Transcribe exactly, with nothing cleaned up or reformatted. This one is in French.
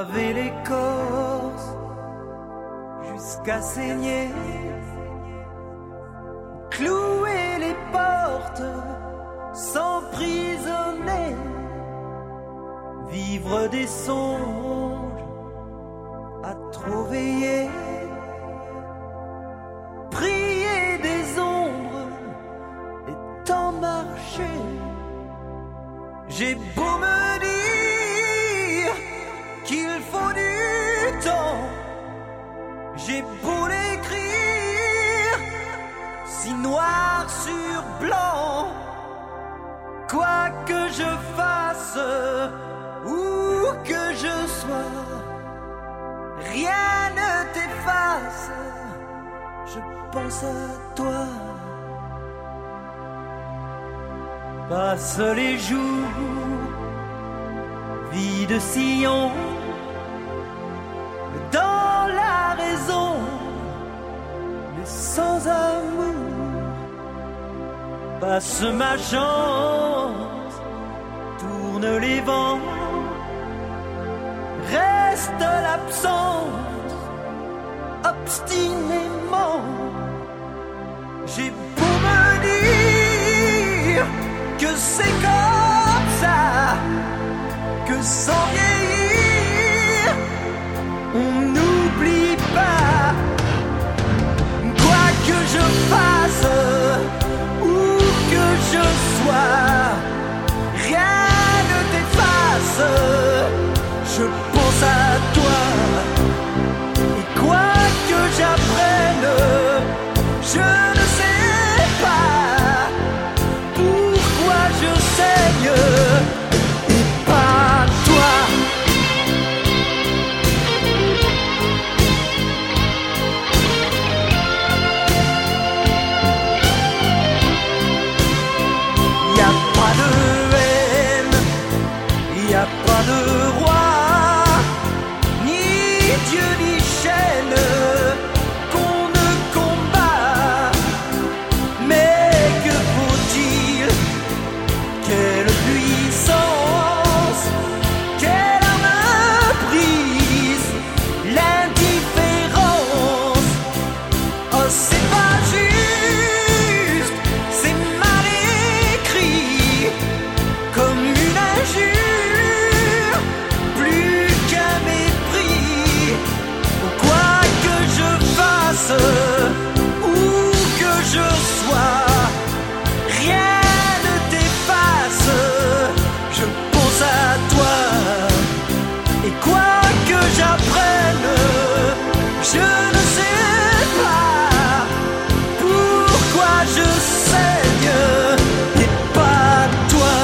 paver l'écorce jusqu'à saigner, clouer les portes, s'emprisonner, vivre des songes à trop veiller, prier des ombres et tant marcher. J'ai beau me dire qu'il faut du temps, j'ai beau l'écrire si noir sur blanc, quoi que je fasse, où que je sois, rien ne t'efface, je pense à toi. Passent les jours, vie de sillon, dans la raison, mais sans amour. Passe ma chance, tourne les vents, reste l'absence, obstinément. J'ai beau me dire que c'est comme ça, que sans vieillir, on n'oublie pas. Quoi que je fasse, où que je sois, rien ne t'efface, je pense à toi. Et quoi que j'apprenne, je ne sais pas pourquoi je saigne et pas toi. Y a pas de haine, y a pas de roi, ni Dieu ni chaîne qu'on ne combat. Mais que faut-il? Quelle puissance, quelle arme brise l'indifférence. Oh, c'est pas juste, c'est mal écrit, comme une injure, plus qu'un mépris. Quoi que je fasse, où que je sois, rien ne t'efface, je pense à toi. Et quoi que j'apprenne, je ne sais pas pourquoi je saigne et pas toi.